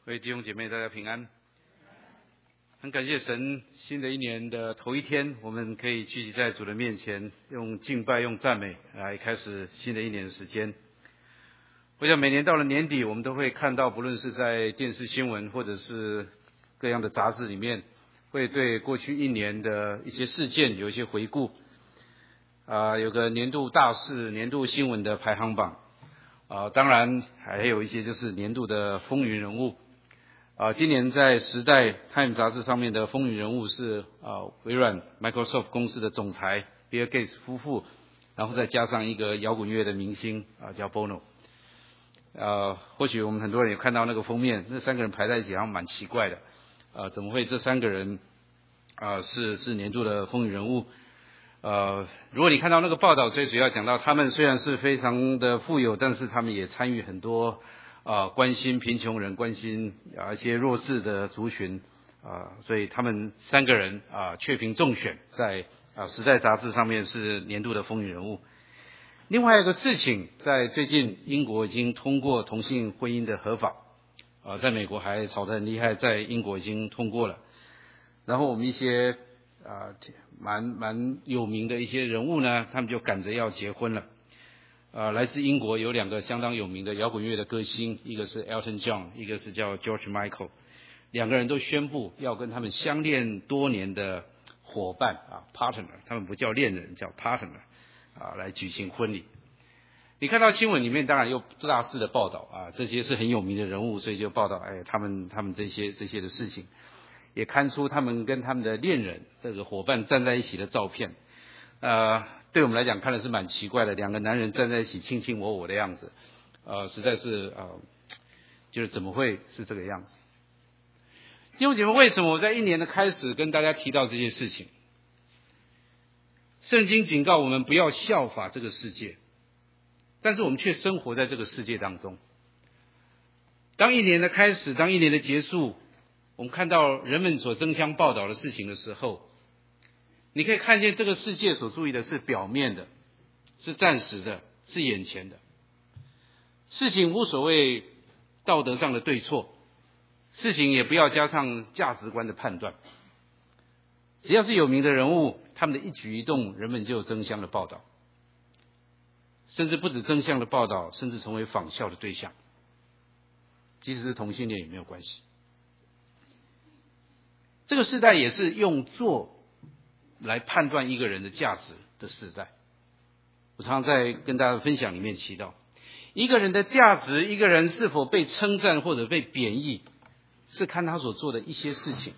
各位弟兄姐妹，大家平安。很感谢神，新的一年的头一天，我们可以聚集在主的面前，用敬拜、用赞美来开始新的一年的时间。我想每年到了年底，我们都会看到，不论是在电视新闻或者是各样的杂志里面，会对过去一年的一些事件有一些回顾。有个年度大事、年度新闻的排行榜。当然还有一些就是年度的风云人物。今年在《时代》Time 杂志上面的风云人物是微软 Microsoft 公司的总裁 Bill Gates 夫妇，然后再加上一个摇滚乐的明星叫 Bono。或许我们很多人也看到那个封面，那三个人排在一起好像蛮奇怪的。怎么会这三个人是年度的风云人物？如果你看到那个报道，最主要讲到他们虽然是非常的富有，但是他们也参与很多关心贫穷人、关心一些弱势的族群所以他们三个人确评中选，在时代杂志上面是年度的风云人物。另外一个事情，在最近英国已经通过同性婚姻的合法在美国还吵得很厉害，在英国已经通过了。然后我们一些蛮有名的一些人物呢，他们就赶着要结婚了。来自英国有两个相当有名的摇滚乐的歌星，一个是 Elton John， 一个是叫 George Michael， 两个人都宣布要跟他们相恋多年的伙伴partner， 他们不叫恋人，叫 partner 来举行婚礼。你看到新闻里面当然有大肆的报道这些是很有名的人物，所以就报道他们这些的事情，也看出他们跟他们的恋人这个伙伴站在一起的照片。对我们来讲看的是蛮奇怪的，两个男人站在一起卿卿我我的样子，实在是就是怎么会是这个样子？弟兄姐妹，为什么我在一年的开始跟大家提到这些事情？圣经警告我们不要效法这个世界，但是我们却生活在这个世界当中。当一年的开始，当一年的结束，我们看到人们所争相报道的事情的时候，你可以看见这个世界所注意的是表面的，是暂时的，是眼前的事情，无所谓道德上的对错，事情也不要加上价值观的判断。只要是有名的人物，他们的一举一动，人们就争相的报道，甚至不止争相的报道，甚至成为仿效的对象。即使是同性恋也没有关系。这个时代也是用做来判断一个人的价值的时代。我常常在跟大家分享里面提到，一个人的价值，一个人是否被称赞或者被贬义，是看他所做的一些事情。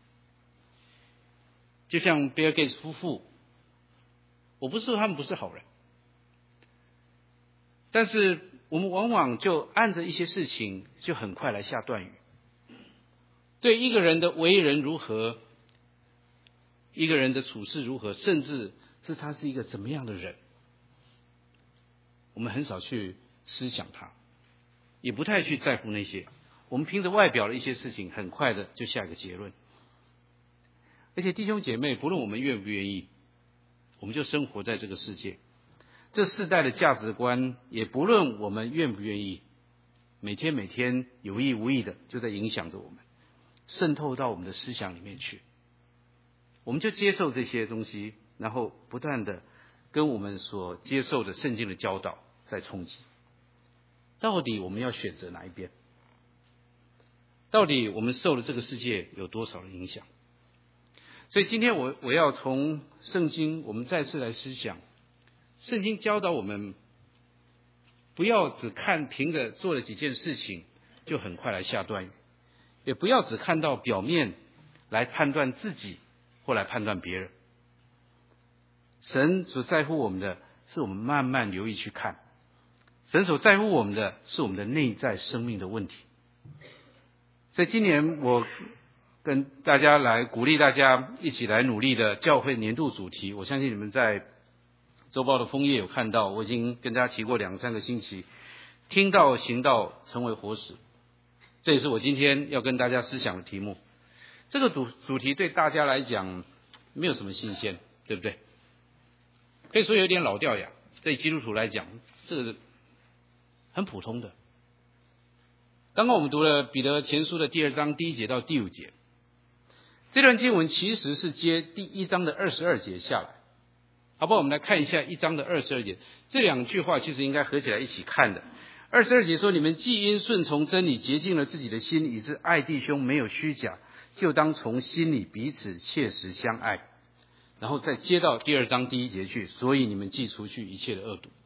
就像 Bill Gates 夫妇，我不是说他们不是好人，但是我们往往就按着一些事情就很快来下断语。对一个人的为人如何，一个人的处事如何，甚至是他是一个怎么样的人，我们很少去思想他，也不太去在乎那些。我们凭着外表的一些事情，很快的就下一个结论。而且弟兄姐妹，不论我们愿不愿意，我们就生活在这个世界，这世代的价值观，也不论我们愿不愿意，每天有意无意的就在影响着我们，渗透到我们的思想里面去。我们就接受这些东西，然后不断的跟我们所接受的圣经的教导在冲击。到底我们要选择哪一边？到底我们受了这个世界有多少的影响？所以今天我要从圣经，我们再次来思想，圣经教导我们不要只看凭着做了几件事情就很快来下断语，也不要只看到表面来判断自己或来判断别人。神所在乎我们的是我们慢慢留意去看，神所在乎我们的是我们的内在生命的问题。所以今年我跟大家来鼓励大家一起来努力的教会年度主题，我相信你们在周报的封页有看到，我已经跟大家提过2-3个星期，听道行道成为活石。这也是我今天要跟大家思想的题目。这个主题对大家来讲没有什么新鲜，对不对？可以说有点老掉牙，对基督徒来讲这个很普通的。 刚刚我们读了彼得前书的第2章第1节到第5节，这段经文其实是接第1章的22节下来，好不好？我们来看一下1章的22节，这2句话其实应该合起来一起看的。22节说：你们既因顺从真理洁净了自己的心，以致爱弟兄没有虚假，就当从心里彼此切实相爱。然后再接到第2章第1节去，所以你们既除去一切的恶毒。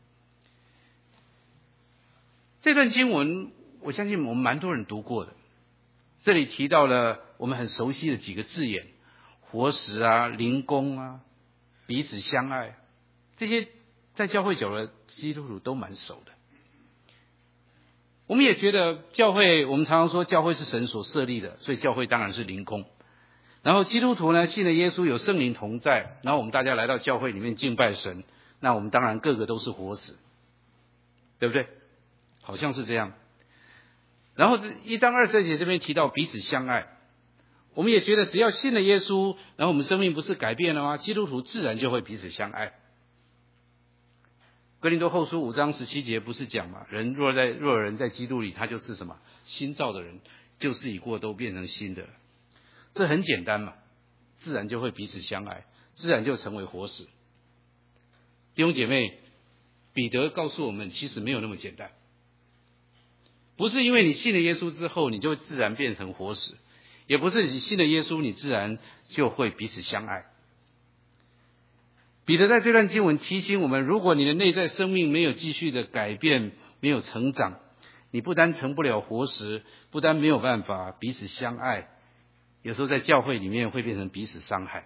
这段经文我相信我们蛮多人读过的，这里提到了我们很熟悉的几个字眼，活石啊、灵工啊、彼此相爱，这些在教会久了基督徒都蛮熟的。我们也觉得教会，我们常常说教会是神所设立的，所以教会当然是灵工。然后基督徒呢，信了耶稣有圣灵同在，然后我们大家来到教会里面敬拜神，那我们当然个个都是活石，对不对？好像是这样。然后1章22节这边提到彼此相爱，我们也觉得只要信了耶稣，然后我们生命不是改变了吗？基督徒自然就会彼此相爱。哥林多后书5章17节不是讲嘛，人若有人在基督里，他就是什么？新造的人，旧事已过，都变成新的了。这很简单嘛，自然就会彼此相爱，自然就成为活石。弟兄姐妹，彼得告诉我们，其实没有那么简单。不是因为你信了耶稣之后，你就自然变成活石，也不是你信了耶稣，你自然就会彼此相爱。彼得在这段经文提醒我们，如果你的内在生命没有继续的改变，没有成长，你不单成不了活石，不单没有办法彼此相爱，有时候在教会里面会变成彼此伤害，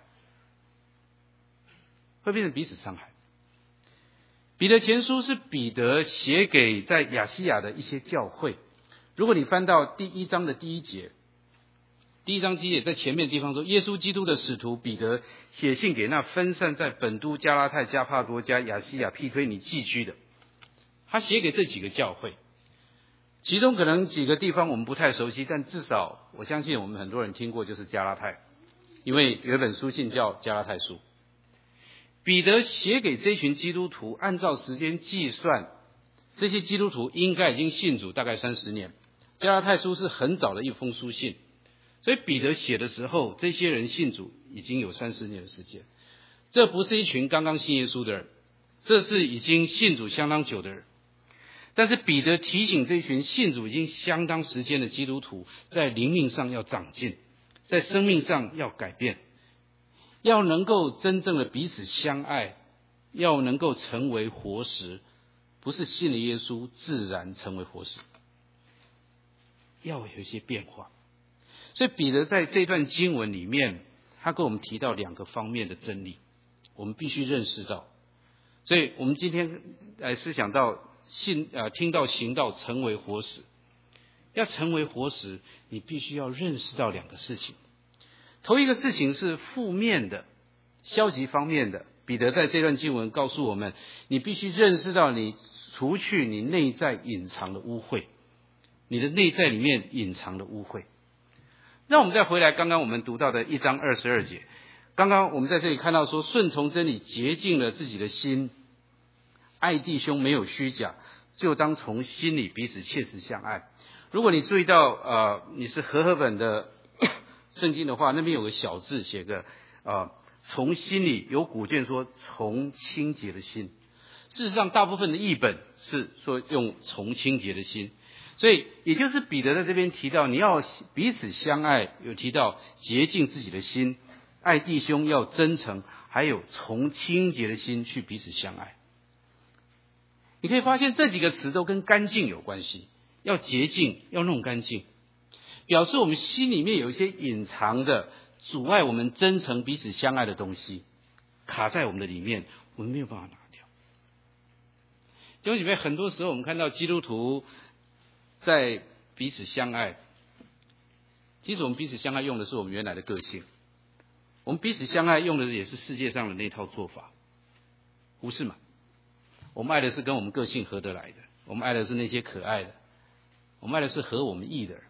会变成彼此伤害。彼得前书是彼得写给在亚细亚的一些教会，如果你翻到第1章的第1节，第1章第1节在前面的地方说，耶稣基督的使徒彼得写信给那分散在本都、加拉太、加帕多家、亚细亚、庇推尼寄居的，他写给这几个教会，其中可能几个地方我们不太熟悉，但至少我相信我们很多人听过，就是加拉太，因为有一本书信叫加拉太书。彼得写给这群基督徒，按照时间计算，这些基督徒应该已经信主大概30年。加拉太书是很早的一封书信，所以彼得写的时候，这些人信主已经有30年的时间。这不是一群刚刚信耶稣的人，这是已经信主相当久的人。但是彼得提醒这群信主已经相当时间的基督徒，在灵命上要长进，在生命上要改变，要能够真正的彼此相爱，要能够成为活石，不是信了耶稣自然成为活石，要有一些变化。所以彼得在这段经文里面，他跟我们提到2个方面的真理，我们必须认识到。所以我们今天来思想到听到行道成为活石，要成为活石，你必须要认识到2个事情。头一个事情是负面的、消极方面的，彼得在这段经文告诉我们，你必须认识到你除去你内在隐藏的污秽，你的内在里面隐藏的污秽。那我们再回来刚刚我们读到的1章22节，刚刚我们在这里看到说，顺从真理洁净了自己的心，爱弟兄没有虚假，就当从心里彼此切实相爱。如果你注意到你是和合本的圣经的话，那边有个小字写个从心里，有古卷说从清洁的心，事实上大部分的译本是说用从清洁的心，所以也就是彼得在这边提到你要彼此相爱，有提到洁净自己的心，爱弟兄要真诚，还有从清洁的心去彼此相爱。你可以发现这几个词都跟干净有关系，要洁净，要弄干净，表示我们心里面有一些隐藏的阻碍我们真诚彼此相爱的东西，卡在我们的里面，我们没有办法拿掉。弟兄姐妹，很多时候我们看到基督徒在彼此相爱，其实我们彼此相爱用的是我们原来的个性，我们彼此相爱用的也是世界上的那套做法，不是吗？我们爱的是跟我们个性合得来的，我们爱的是那些可爱的，我们爱的是合我们意的人，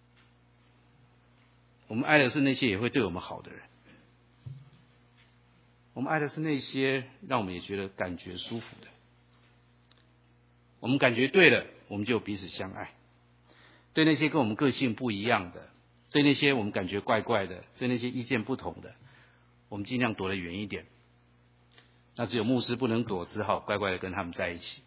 我们爱的是那些也会对我们好的人，我们爱的是那些让我们也觉得感觉舒服的，我们感觉对了，我们就彼此相爱。 对那些跟我们个性不一样的，对那些我们感觉怪怪的，对那些意见不同的，我们尽量躲得远一点。那只有牧师不能躲，只好乖乖的跟他们在一起。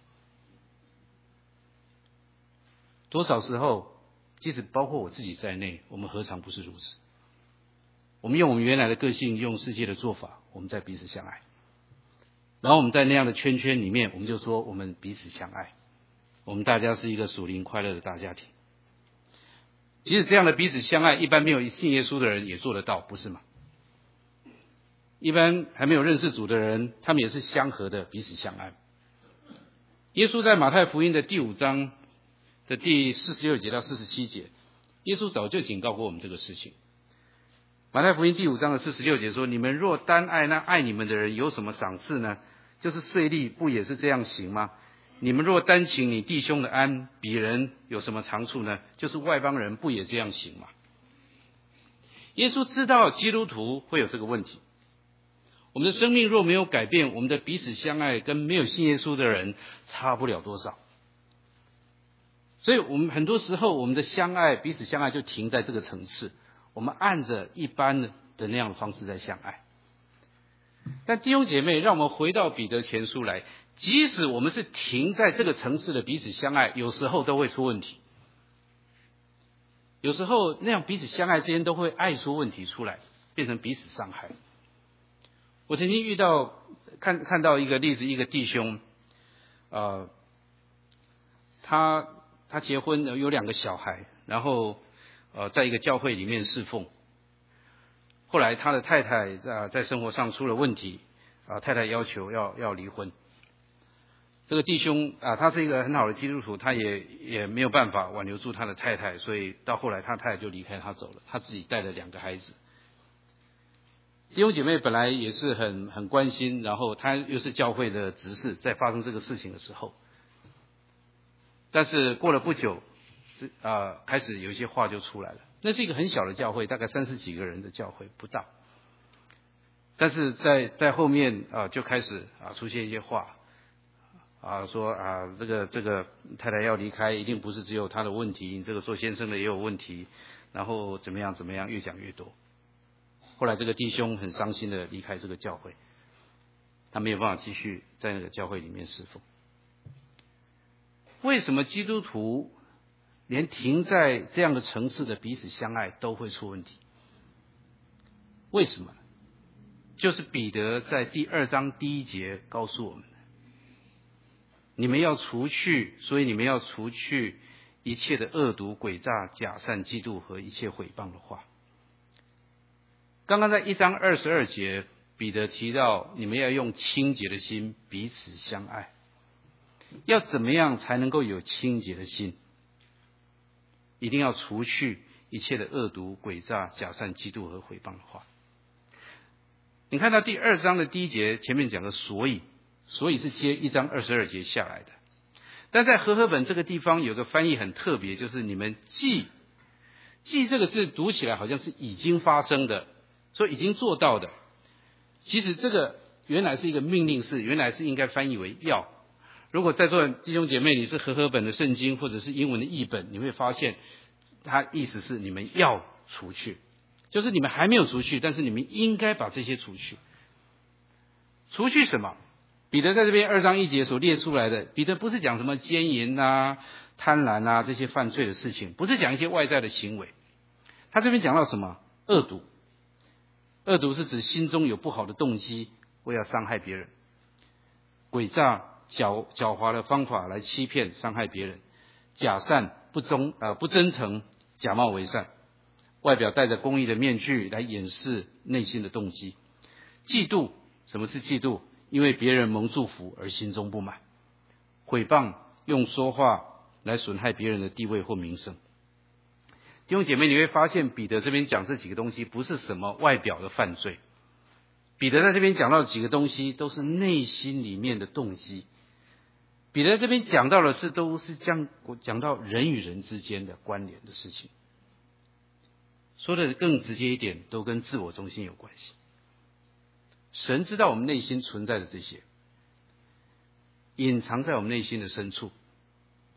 多少时候，即使包括我自己在内，我们何尝不是如此？我们用我们原来的个性，用世界的做法，我们在彼此相爱。然后我们在那样的圈圈里面，我们就说我们彼此相爱，我们大家是一个属灵快乐的大家庭。即使这样的彼此相爱，一般没有信耶稣的人也做得到，不是吗？一般还没有认识主的人，他们也是相合的彼此相爱。耶稣在马太福音的第5章的第46节到47节，耶稣早就警告过我们这个事情。马太福音第5章的46节说：你们若单爱那爱你们的人，有什么赏赐呢？就是税吏不也是这样行吗？你们若单请你弟兄的安，比人有什么长处呢？就是外邦人不也这样行吗？耶稣知道基督徒会有这个问题。我们的生命若没有改变，我们的彼此相爱跟没有信耶稣的人差不了多少。所以我们很多时候我们的相爱，彼此相爱就停在这个层次，我们按着一般的那样的方式在相爱。但弟兄姐妹，让我们回到彼得前书来，即使我们是停在这个层次的彼此相爱，有时候都会出问题。有时候那样彼此相爱之间都会爱出问题出来，变成彼此伤害。我曾经看到一个例子，一个弟兄，他结婚有2个小孩，然后在一个教会里面侍奉。后来他的太太在生活上出了问题，太太要求要离婚。这个弟兄他是一个很好的基督徒，他也没有办法挽留住他的太太，所以到后来他太太就离开他走了，他自己带了2个孩子。弟兄姐妹本来也是很关心，然后他又是教会的执事，在发生这个事情的时候，但是过了不久，开始有一些话就出来了。那是一个很小的教会，大概30几个人的教会，不大。但是在后面就开始出现一些话，说这个太太要离开，一定不是只有她的问题，这个做先生的也有问题，然后怎么样，越讲越多。后来这个弟兄很伤心的离开这个教会，他没有办法继续在那个教会里面侍奉。为什么基督徒连停在这样的层次的彼此相爱都会出问题？为什么？就是彼得在第2章第1节告诉我们，你们要除去，所以你们要除去一切的恶毒、诡诈、假善、嫉妒和一切毁谤的话。刚刚在1章22节，彼得提到你们要用清洁的心彼此相爱。要怎么样才能够有清洁的心？一定要除去一切的恶毒、诡诈、假善、嫉妒和毁谤的话。你看到第2章的第1节前面讲的所以是接1章22节下来的。但在和合本这个地方有个翻译很特别，就是你们既这个字读起来好像是已经发生的，说已经做到的。其实这个原来是一个命令式，原来是应该翻译为要。如果在座弟兄姐妹你是和合本的圣经或者是英文的译本，你会发现它意思是你们要除去，就是你们还没有除去，但是你们应该把这些除去。除去什么？彼得在这边2章1节所列出来的，彼得不是讲什么奸淫贪婪这些犯罪的事情，不是讲一些外在的行为。他这边讲到什么？恶毒。恶毒是指心中有不好的动机，为要伤害别人。诡诈，狡猾的方法来欺骗伤害别人。假善，不真诚，假冒为善，外表戴着公义的面具来掩饰内心的动机。嫉妒，什么是嫉妒？因为别人蒙祝福而心中不满。毁谤，用说话来损害别人的地位或名声。弟兄姐妹，你会发现彼得这边讲这几个东西不是什么外表的犯罪，彼得在这边讲到的几个东西都是内心里面的动机。彼得这边讲到的都是讲到人与人之间的关联的事情，说的更直接一点，都跟自我中心有关系。神知道我们内心存在的这些，隐藏在我们内心的深处。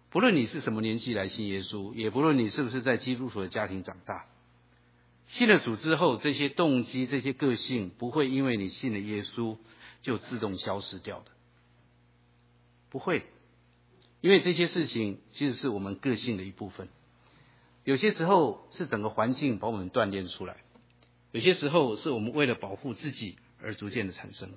不论你是什么年纪来信耶稣，也不论你是不是在基督徒的家庭长大，信了主之后，这些动机、这些个性不会因为你信了耶稣就自动消失掉的，不会，因为这些事情其实是我们个性的一部分。有些时候是整个环境把我们锻炼出来，有些时候是我们为了保护自己而逐渐的产生的。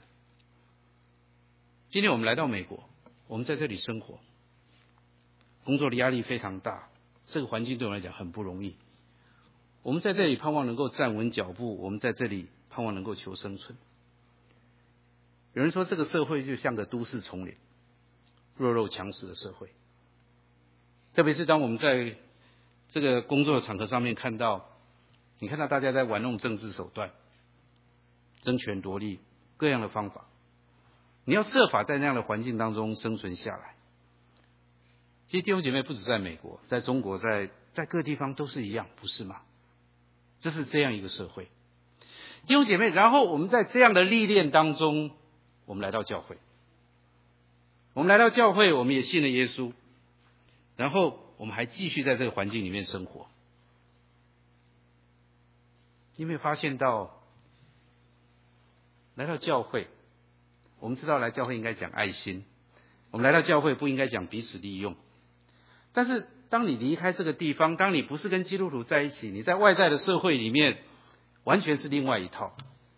今天我们来到美国，我们在这里生活，工作的压力非常大，这个环境对我们来讲很不容易。我们在这里盼望能够站稳脚步，我们在这里盼望能够求生存。有人说这个社会就像个都市丛林，弱肉强食的社会。特别是当我们在这个工作的场合上面看到，你看到大家在玩弄政治手段，争权夺利，各样的方法，你要设法在那样的环境当中生存下来。其实弟兄姐妹不止在美国，在中国，在各地方都是一样，不是吗？这是这样一个社会。弟兄姐妹，然后我们在这样的历练当中，我们来到教会，我们也信了耶稣，然后我们还继续在这个环境里面生活。你有没有发现到，来到教会，我们知道来教会应该讲爱心，我们来到教会不应该讲彼此利用。但是当你离开这个地方，当你不是跟基督徒在一起，你在外在的社会里面完全是另外一套。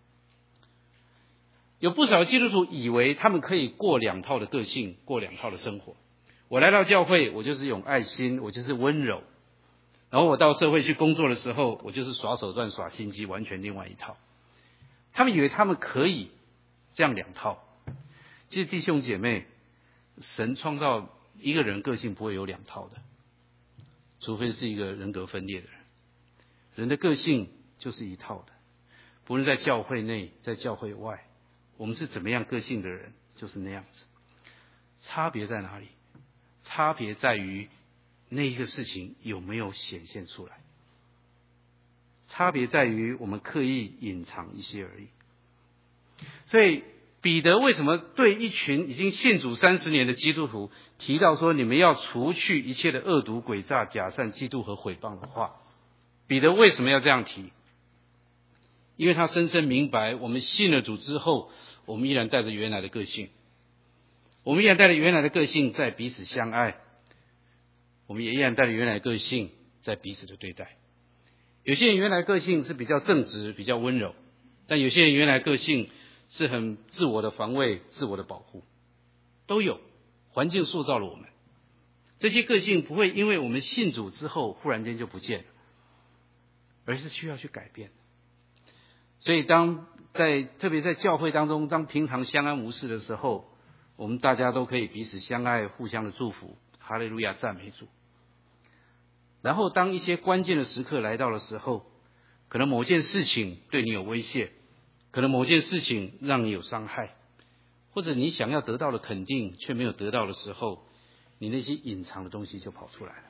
有不少基督徒以为他们可以过两套的个性，过两套的生活。我来到教会，我就是有爱心，我就是温柔，然后我到社会去工作的时候，我就是耍手段耍心机，完全另外一套。他们以为他们可以这样两套。其实弟兄姐妹，神创造一个人个性不会有两套的，除非是一个人格分裂的人。人的个性就是一套的，不论在教会内，在教会外，我们是怎么样个性的人，就是那样子。差别在哪里？差别在于那一个事情有没有显现出来，差别在于我们刻意隐藏一些而已。所以彼得为什么对一群已经信主30年的基督徒提到说，你们要除去一切的恶毒、诡诈、假善、嫉妒和毁谤的话？彼得为什么要这样提？因为他深深明白，我们信了主之后，我们依然带着原来的个性，我们依然带着原来的个性在彼此相爱，我们也依然带着原来的个性在彼此的对待。有些人原来个性是比较正直、比较温柔，但有些人原来个性是很自我的防卫、自我的保护，都有。环境塑造了我们，这些个性不会因为我们信主之后忽然间就不见了，而是需要去改变。所以特别在教会当中，当平常相安无事的时候，我们大家都可以彼此相爱，互相的祝福，哈利路亚，赞美主。然后当一些关键的时刻来到的时候，可能某件事情对你有威胁，可能某件事情让你有伤害，或者你想要得到的肯定却没有得到的时候，你那些隐藏的东西就跑出来了，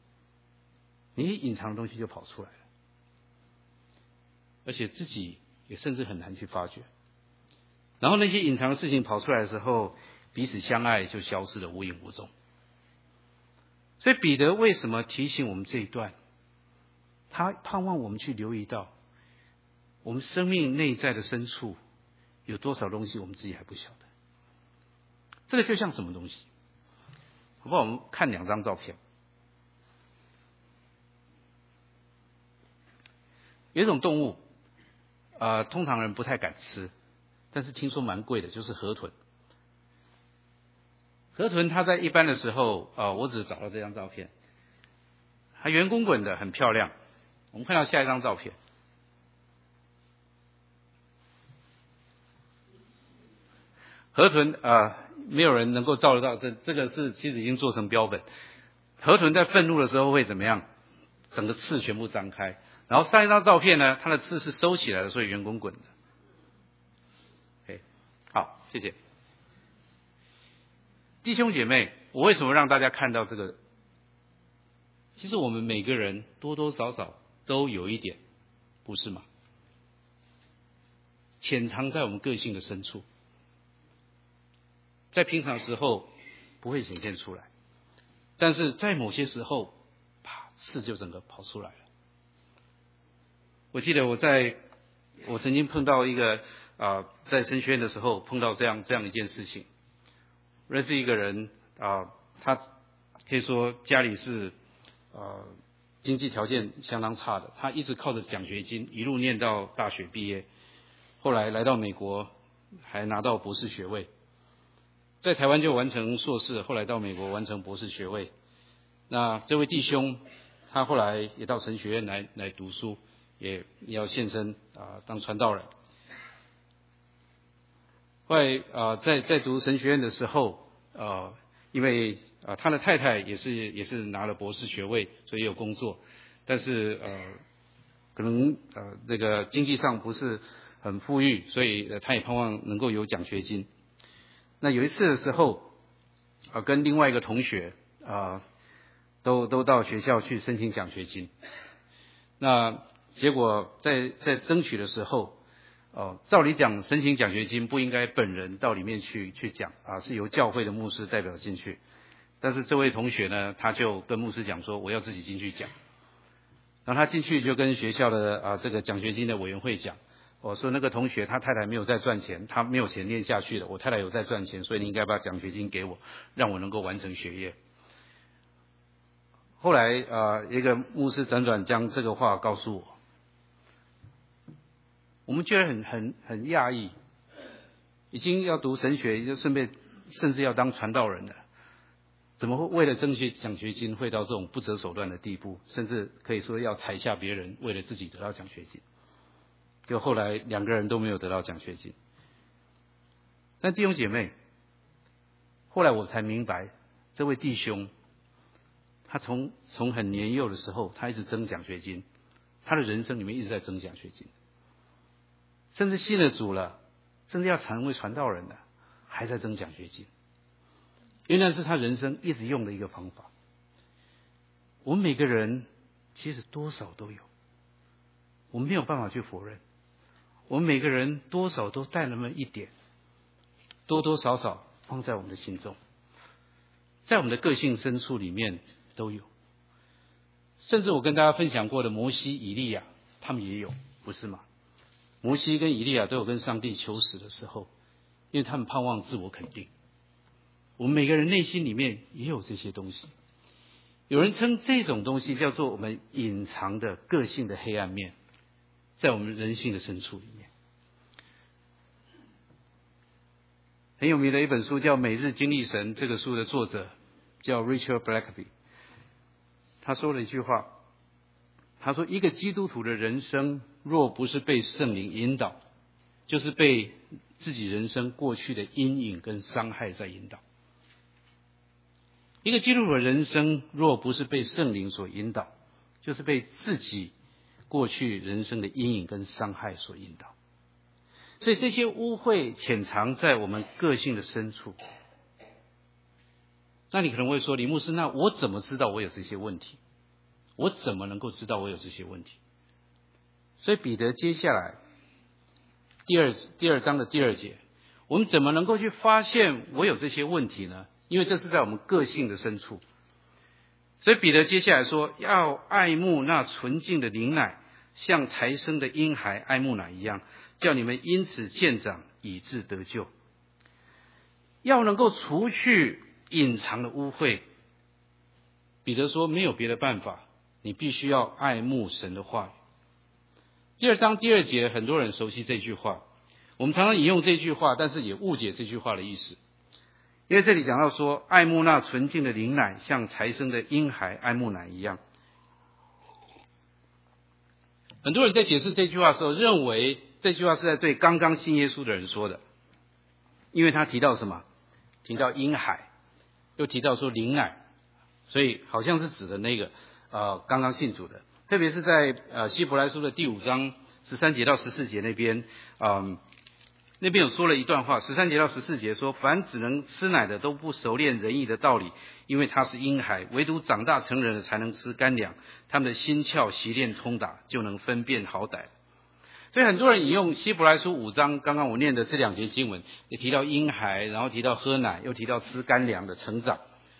而且自己也甚至很难去发觉。然后那些隐藏的事情跑出来的时候，彼此相爱就消失得无影无踪。所以彼得为什么提醒我们这一段？他盼望我们去留意到，我们生命内在的深处有多少东西我们自己还不晓得。这个就像什么东西？好不好？我们看2张照片。有一种动物，通常人不太敢吃，但是听说蛮贵的，就是河豚。河豚它在一般的时候，我只找到这张照片，它圆滚滚的，很漂亮。我们看到下一张照片，河豚没有人能够照得到，这个是其实已经做成标本。河豚在愤怒的时候会怎么样？整个刺全部张开，然后上一张照片呢，它的刺是收起来的，所以圆滚滚的。OK， 好，谢谢。弟兄姐妹，我为什么让大家看到这个？其实我们每个人多多少少都有一点，不是吗？潜藏在我们个性的深处，在平常时候不会显现出来， 但是在某些时候，啪，刺就整个跑出来了。我记得我曾经碰到一个在神学院的时候碰到这样一件事情，认识一个人他可以说家里是经济条件相当差的，他一直靠着奖学金一路念到大学毕业，后来来到美国还拿到博士学位，在台湾就完成硕士，后来到美国完成博士学位。那这位弟兄他后来也到神学院来读书，也要献身当传道人。后来在读神学院的时候因为他的太太也是拿了博士学位，所以有工作，但是可能这个经济上不是很富裕，所以他也盼望能够有奖学金。那有一次的时候跟另外一个同学都到学校去申请奖学金。那结果在争取的时候照理讲申请奖学金不应该本人到里面去讲是由教会的牧师代表进去。但是这位同学呢，他就跟牧师讲说我要自己进去讲。然后他进去就跟学校的这个奖学金的委员会讲，我说那个同学他太太没有在赚钱，他没有钱念下去了，我太太有在赚钱，所以你应该把奖学金给我，让我能够完成学业。后来一个牧师辗转将这个话告诉我，我们觉得很讶异，已经要读神学，就顺便甚至要当传道人了，怎么会为了争取奖学金会到这种不择手段的地步，甚至可以说要踩下别人，为了自己得到奖学金。就后来两个人都没有得到奖学金。但弟兄姐妹，后来我才明白，这位弟兄他从很年幼的时候他一直争奖学金，他的人生里面一直在争奖学金，甚至信了主了，甚至要成为传道人了，还在争奖学金。原来是他人生一直用的一个方法。我们每个人其实多少都有，我们没有办法去否认，我们每个人多少都带那么一点，多多少少放在我们的心中，在我们的个性深处里面都有。甚至我跟大家分享过的摩西、以利亚，他们也有，不是吗？摩西跟以利亚都有跟上帝求死的时候，因为他们盼望自我肯定。我们每个人内心里面也有这些东西，有人称这种东西叫做我们隐藏的个性的黑暗面，在我们人性的深处里面。很有名的一本书叫《每日经历神》，这个书的作者叫 Richard Blackaby， 他说了一句话，他说一个基督徒的人生若不是被圣灵引导，就是被自己人生过去的阴影跟伤害在引导。一个基督徒的人生若不是被圣灵所引导，就是被自己过去人生的阴影跟伤害所引导。所以这些污秽潜藏在我们个性的深处。那你可能会说，李牧师，那我怎么知道我有这些问题？我怎么能够知道我有这些问题？所以彼得接下来第二章的第2节，我们怎么能够去发现我有这些问题呢？因为这是在我们个性的深处。所以彼得接下来说，要爱慕那纯净的灵奶，像才生的婴孩爱慕奶一样，叫你们因此渐长，以致得救。要能够除去隐藏的污秽，彼得说没有别的办法，你必须要爱慕神的话语。第2章第2节，很多人熟悉这句话，我们常常引用这句话，但是也误解这句话的意思。因为这里讲到说，爱慕那纯净的灵奶，像才生的婴孩爱慕奶一样。很多人在解释这句话的时候，认为这句话是在对刚刚信耶稣的人说的，因为他提到什么？提到婴孩，又提到说灵奶，所以好像是指的那个刚刚信主的。特别是在希伯来书的第5章13节到14节那边，那边有说了一段话，13节到14节说，凡只能吃奶的都不熟练仁义的道理，因为他是婴孩，唯独长大成人的才能吃干粮，他们的心窍习练通达，就能分辨好歹。所以很多人引用希伯来书5章刚刚我念的这2节经文，也提到婴孩，然后提到喝奶，又提到吃干粮的成长，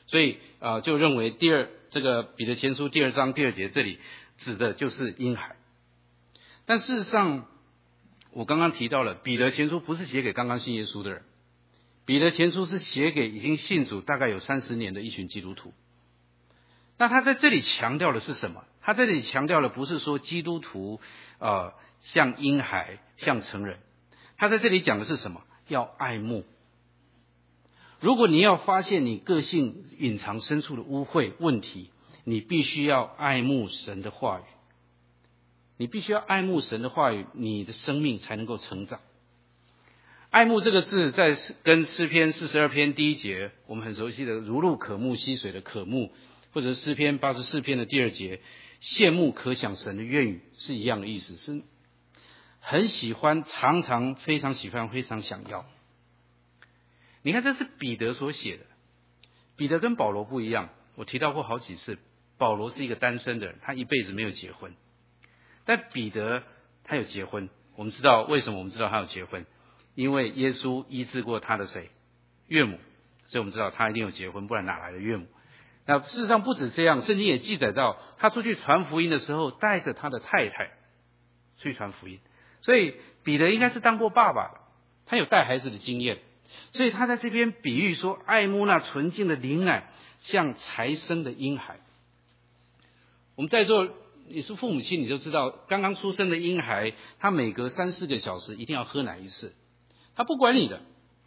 所以就认为这个彼得前书2章2节这里指的就是婴孩。但事实上，我刚刚提到了，彼得前书不是写给刚刚信耶稣的人，彼得前书是写给已经信主大概有30年的一群基督徒。那他在这里强调的是什么？他在这里强调的不是说基督徒像婴孩像成人，他在这里讲的是什么？要爱慕。如果你要发现你个性隐藏深处的污秽问题，你必须要爱慕神的话语。你必须要爱慕神的话语，你的生命才能够成长。爱慕这个字在跟诗篇42篇第1节我们很熟悉的如鹿渴慕溪水的渴慕，或者诗篇84篇的第2节羡慕可想神的愿语是一样的意思，是很喜欢，常常非常喜欢，非常想要。你看这是彼得所写的，彼得跟保罗不一样，我提到过好几次，保罗是一个单身的人，他一辈子没有结婚，但彼得他有结婚。我们知道为什么我们知道他有结婚？因为耶稣医治过他的谁？岳母，所以我们知道他一定有结婚，不然哪来的岳母？那事实上不止这样，圣经也记载到他出去传福音的时候带着他的太太去传福音，所以彼得应该是当过爸爸的，他有带孩子的经验，所以他在这边比喻说爱慕那纯净的灵奶像才生的婴孩。我们在座你是父母亲，你就知道刚刚出生的婴孩他每隔3-4个小时一定要喝奶一次，他不管你的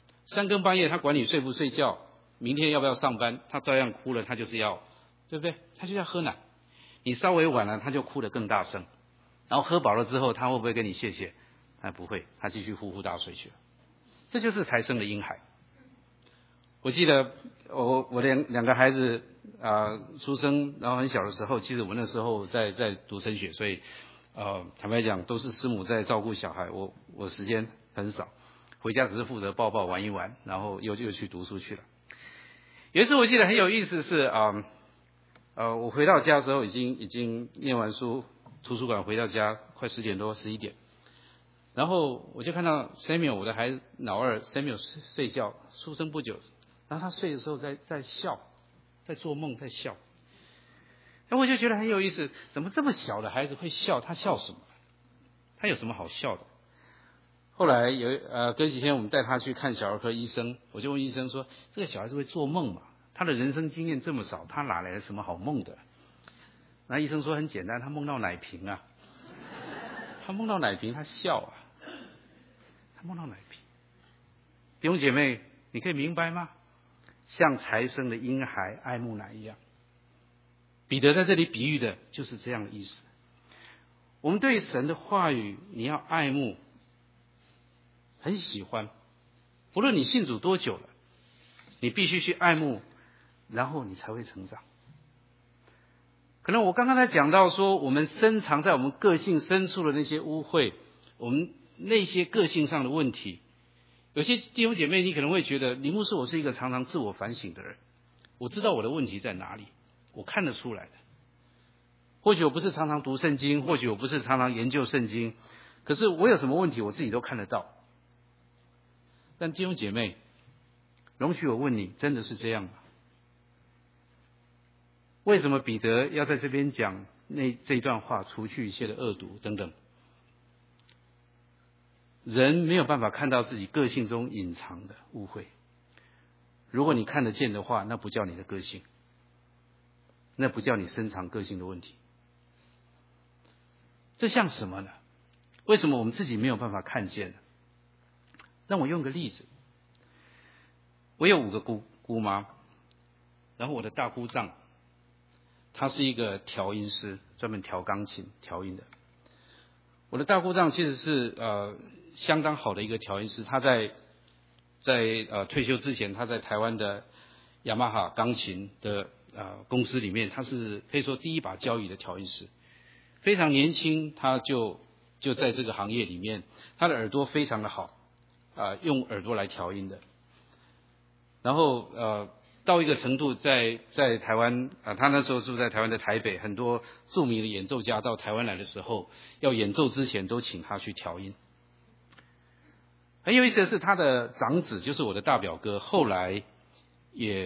3更半夜，他管你睡不睡觉，明天要不要上班，他照样哭了，他就是要，对不对？他就要喝奶。你稍微晚了他就哭得更大声，然后喝饱了之后他会不会跟你谢谢？不会，他继续呼呼大睡去了。这就是才生的婴孩。我记得我两个孩子出生然后很小的时候，其实我那时候在读神学，所以坦白讲都是师母在照顾小孩，我时间很少，回家只是负责抱抱玩一玩，然后又去读书去了。有一次我记得很有意思是我回到家的时候已经念完书，图书馆回到家快10点多11点，然后我就看到 Samuel 我的孩子老二 Samuel 睡觉，出生不久，然后他睡的时候在笑，在做梦在笑，那我就觉得很有意思，怎么这么小的孩子会笑？他笑什么？他有什么好笑的？后来隔几天我们带他去看小儿科医生，我就问医生说，这个小孩子会做梦吗？他的人生经验这么少，他哪来的什么好梦的？那医生说很简单，他梦到奶瓶啊，他梦到奶瓶他笑啊，他梦到奶瓶。弟兄姐妹，你可以明白吗？像才生的婴孩爱慕奶一样，彼得在这里比喻的就是这样的意思。我们对神的话语你要爱慕，很喜欢，不论你信主多久了，你必须去爱慕，然后你才会成长。可能我刚才讲到说，我们深藏在我们个性深处的那些污秽，我们那些个性上的问题，有些弟兄姐妹你可能会觉得，林牧师我是一个常常自我反省的人，我知道我的问题在哪里，我看得出来的。或许我不是常常读圣经，或许我不是常常研究圣经，可是我有什么问题我自己都看得到。但弟兄姐妹，容许我问你，真的是这样吗？为什么彼得要在这边讲这一段话，除去一切的恶毒等等？人没有办法看到自己个性中隐藏的污秽，如果你看得见的话，那不叫你的个性，那不叫你深藏个性的问题。这像什么呢？为什么我们自己没有办法看见呢？让我用个例子，我有5个姑妈，然后我的大姑丈他是一个调音师，专门调钢琴调音的。我的大姑丈其实是相当好的一个调音师，他在退休之前，他在台湾的雅马哈钢琴的公司里面，他是可以说第一把交椅的调音师，非常年轻，他就在这个行业里面，他的耳朵非常的好，用耳朵来调音的。然后到一个程度，在台湾他那时候住在台湾的台北，很多著名的演奏家到台湾来的时候，要演奏之前都请他去调音。很有意思的是，他的长子就是我的大表哥，后来也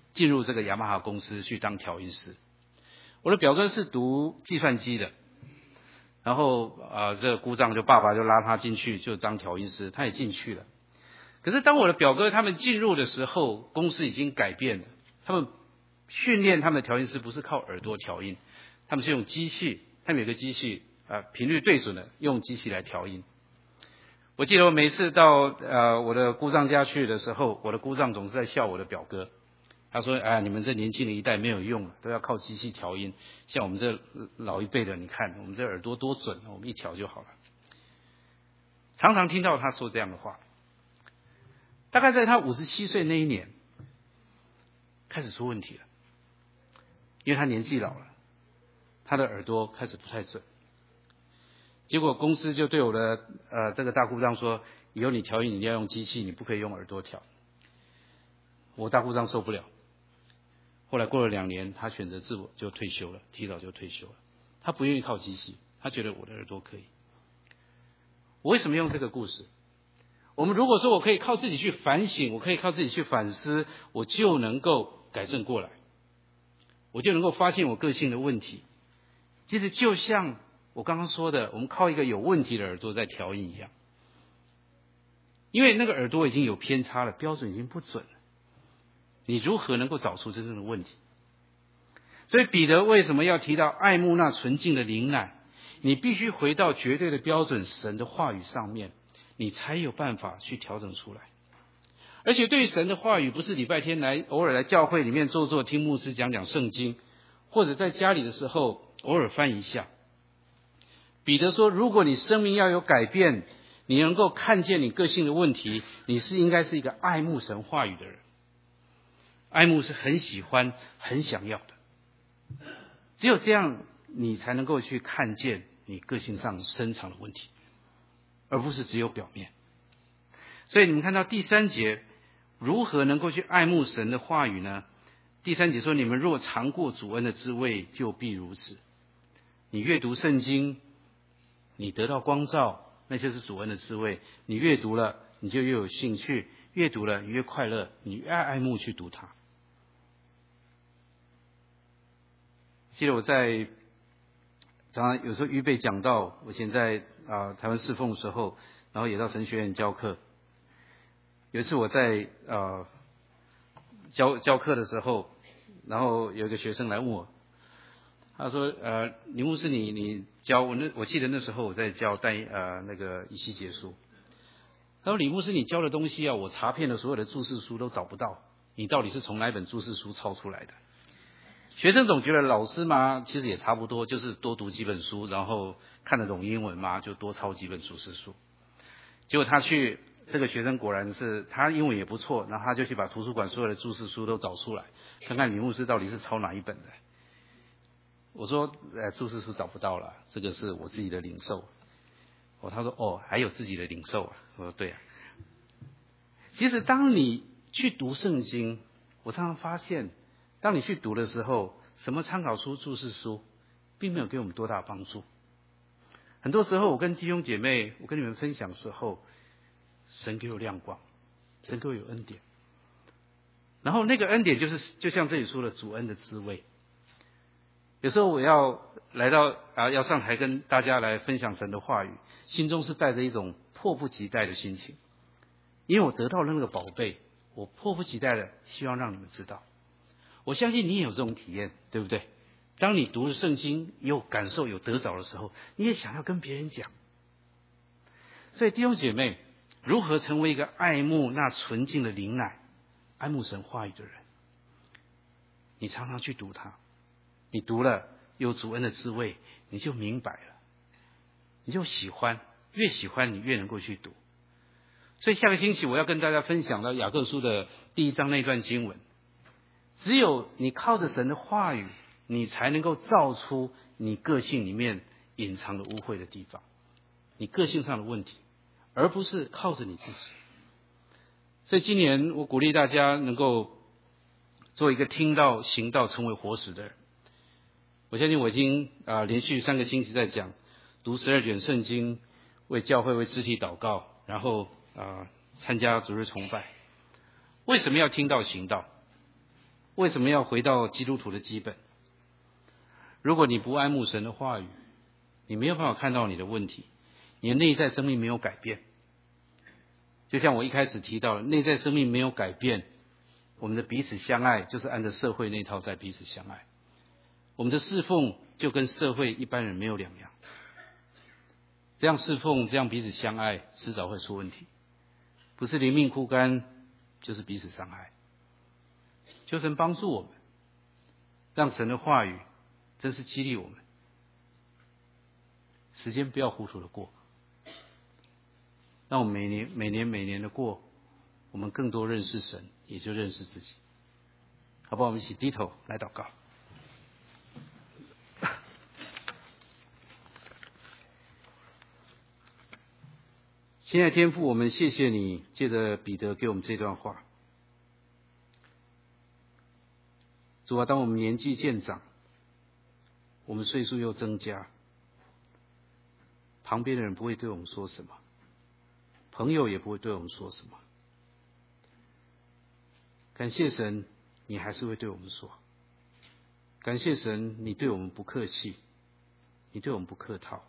进入这个雅马哈公司去当调音师。我的表哥是读计算机的，然后这个姑丈爸爸就拉他进去就当调音师，他也进去了。可是当我的表哥他们进入的时候，公司已经改变了，他们训练他们的调音师不是靠耳朵调音，他们是用机器，他们有个机器频率对准的，用机器来调音。我记得我每次到我的姑丈家去的时候，我的姑丈总是在笑我的表哥，他说你们这年轻的一代没有用，都要靠机器调音，像我们这老一辈的，你看我们这耳朵多准，我们一调就好了。常常听到他说这样的话。大概在他57岁那一年开始出问题了，因为他年纪老了，他的耳朵开始不太准。结果公司就对我的这个大姑丈说，以后你调音你要用机器，你不可以用耳朵调。我大姑丈受不了，后来过了2年，他选择自我就退休了，提早就退休了。他不愿意靠机器，他觉得我的耳朵可以。我为什么用这个故事？我们如果说我可以靠自己去反省，我可以靠自己去反思，我就能够改正过来，我就能够发现我个性的问题。其实就像我刚刚说的，我们靠一个有问题的耳朵在调音一样，因为那个耳朵已经有偏差了，标准已经不准了，你如何能够找出真正的问题？所以彼得为什么要提到爱慕那纯净的灵奶？你必须回到绝对的标准，神的话语上面，你才有办法去调整出来。而且对神的话语，不是礼拜天偶尔来教会里面坐听牧师讲圣经，或者在家里的时候偶尔翻一下。彼得说，如果你生命要有改变，你能够看见你个性的问题，你应该是一个爱慕神话语的人。爱慕是很喜欢很想要的，只有这样你才能够去看见你个性上深藏的问题，而不是只有表面。所以你们看到第3节如何能够去爱慕神的话语呢？第3节说，你们若尝过主恩的滋味，就必如此。你阅读圣经，你得到光照，那就是主恩的滋味。你阅读了，你就越有兴趣，阅读了你越快乐，你越爱慕去读它。记得我在常常有时候预备讲道，我以前在台湾侍奉的时候，然后也到神学院教课。有一次我在教课的时候，然后有一个学生来问我，他说李牧师你教我记得那时候我在教那个以西结书。他说李牧师你教的东西我查遍了所有的注释书都找不到，你到底是从哪一本注释书抄出来的？学生总觉得老师嘛，其实也差不多，就是多读几本书，然后看得懂英文嘛，就多抄几本注释书。结果这个学生果然是他英文也不错，然后他就去把图书馆所有的注释书都找出来，看看李牧师到底是抄哪一本的。我说注释书找不到了，这个是我自己的领受。他说还有自己的领受啊。我说对啊。其实当你去读圣经，我常常发现，当你去读的时候，什么参考书、注释书，并没有给我们多大帮助。很多时候我跟弟兄姐妹，我跟你们分享的时候，神给我亮光，神给我有恩典，然后那个恩典就像这里说的主恩的滋味。有时候我要来到要上台跟大家来分享神的话语，心中是带着一种迫不及待的心情，因为我得到了那个宝贝，我迫不及待的希望让你们知道。我相信你也有这种体验，对不对？当你读了圣经有感受有得着的时候，你也想要跟别人讲。所以弟兄姐妹，如何成为一个爱慕那纯净的灵奶，爱慕神话语的人？你常常去读它，你读了有主恩的滋味，你就明白了，你就喜欢，越喜欢你越能够去读。所以下个星期我要跟大家分享到雅各书的第1章那段经文，只有你靠着神的话语，你才能够造出你个性里面隐藏的污秽的地方，你个性上的问题，而不是靠着你自己。所以今年我鼓励大家能够做一个听道行道成为活石的人。我相信我已经连续3个星期在讲读12卷圣经，为教会为肢体祷告，然后参加主日崇拜。为什么要听道行道？ 为什么要回到基督徒的基本？如果你不爱慕神的话语，你没有办法看到你的问题，你的内在生命没有改变。就像我一开始提到的，内在生命没有改变，我们的彼此相爱就是按照社会那套在彼此相爱，我们的侍奉就跟社会一般人没有两样。这样侍奉，这样彼此相爱，迟早会出问题，不是灵命枯干，就是彼此伤害。求神帮助我们，让神的话语真是激励我们。时间不要糊涂的过，让我们每年的过，我们更多认识神，也就认识自己。好不好？我们一起低头来祷告。亲爱的天父，我们谢谢你借着彼得给我们这段话。主啊，当我们年纪渐长，我们岁数又增加，旁边的人不会对我们说什么，朋友也不会对我们说什么。感谢神，你还是会对我们说。感谢神，你对我们不客气，你对我们不客套。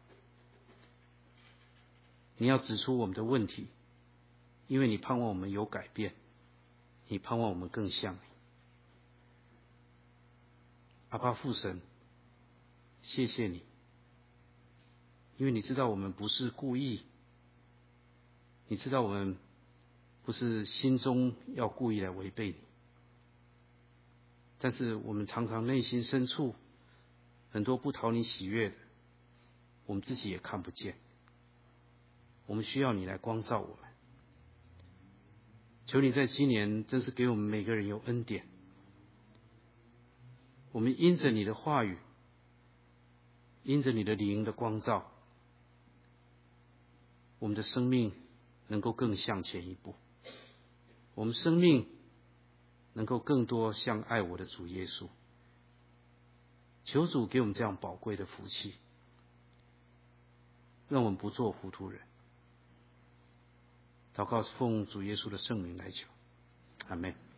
你要指出我们的问题，因为你盼望我们有改变，你盼望我们更像你。阿爸父神，谢谢你，因为你知道我们不是故意，你知道我们不是心中要故意来违背你，但是我们常常内心深处很多不讨你喜悦的，我们自己也看不见，我们需要你来光照我们。求你在今年真是给我们每个人有恩典，我们因着你的话语，因着你的灵的光照，我们的生命能够更向前一步，我们生命能够更多像爱我的主耶稣。求主给我们这样宝贵的福气，让我们不做糊涂人。祷告奉主耶稣的圣名来求，阿们。